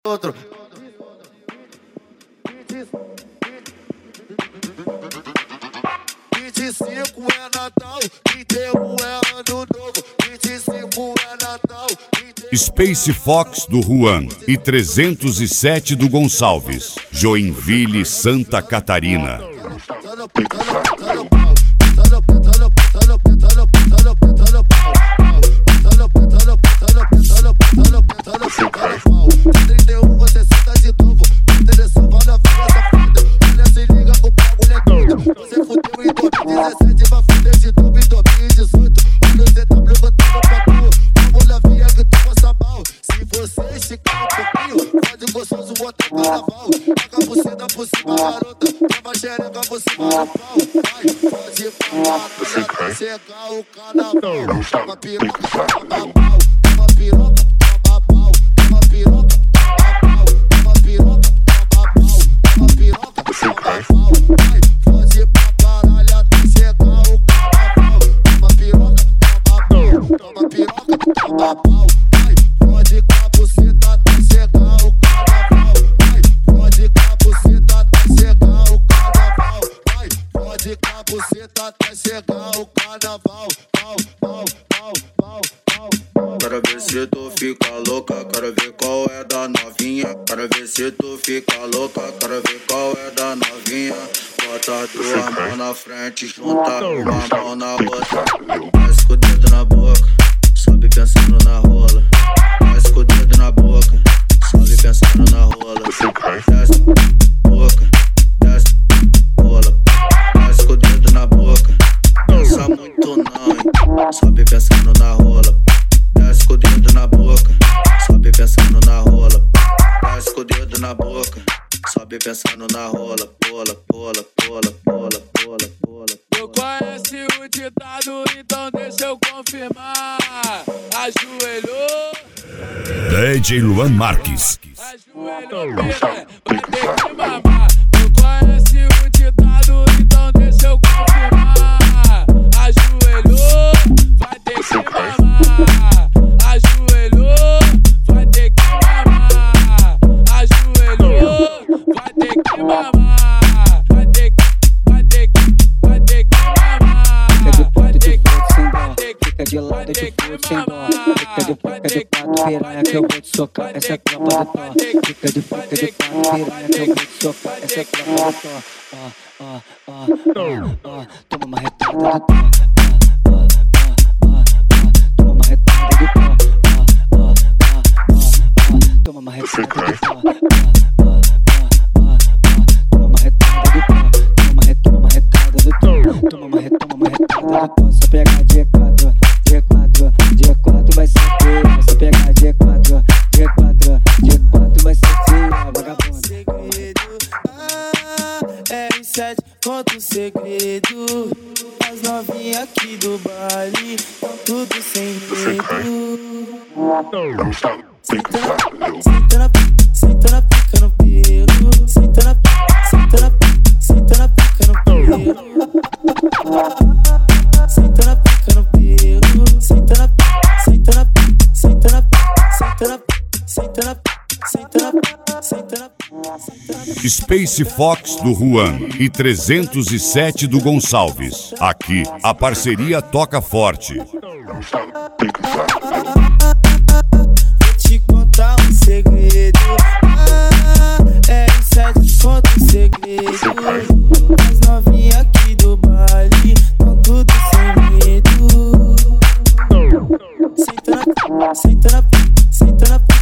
Outro. 25 é Natal, 31 é Ano Novo, 25 é Natal. Space Fox do Juan e 307 do Gonçalves, Joinville, Santa Catarina. Secar o carnaval, toma piroca, toma pau, toma piroca, toma pau, toma piroca, toma piroca, toma pau, toma piroca, toma pau, vai, fode pra caralho até secar o carnaval, toma piroca, toma pau, toma piroca, toma pau, vai, fode com a buceta até secar o carnaval, vai, fode com a buceta até secar o carnaval, vai, fode com a buceta até secar o carnaval. Quero ver se tu fica louca, quero ver qual é da novinha. Quero ver se tu fica louca, quero ver qual é da novinha. Bota tua mão na frente, junta uma mão na outra. Desce com o dedo na boca, sobe pensando na rola. Desce com o dedo na boca, sobe pensando na rola. Desce boca, desce rola. Desce com o dedo na boca, pensa muito não, hein? Sobe pensando na rola. Desce com o dedo na boca, sobe pensando na rola. Desce com o dedo na boca, sobe pensando na rola. Pola, pola, pola, pola, pola, pola. Tu conhece o ditado, então deixa eu confirmar. Ajoelhou, DJ Luan Marques. ajoelhou, piranha, vai ter que mamar. Tu conhece o ditado, então deixa eu confirmar. Ajoelhou, vai ter que mamar. Ajoelhou, vai ter que mamar. Ajoelhou, vai ter que mamar. Vai ter que mamar. Vai ter que Fica de lado de puto sem dó. Fica de quatro piranha que eu vou te socar. Essa é a tropa do Tó. Fica de quatro piranha que eu vou te socar. Essa é a tropa do Tó. Toma uma retada do Tó. Toma uma retada do Tó. Toma uma retada do Tó. Toma uma retada do Tó. Toma uma retada do Tó. Toma uma retada do Tó. Só pegar G4, G4 vai ser feio. Só pegar G4 vai ser feio, vagabundo. Segredo, R7 conta o segredo. As novinhas aqui do baile tão tudo sem medo. Senta na pica no pelo. Senta na pica no pelo. Senta na pica no pelo. Senta na Space Fox do Juan e 307 do Gonçalves. Aqui, a parceria toca forte. Vou te contar um segredo. R7 conta um segredo. As novinhas aqui do baile tão tudo sem medo. Senta na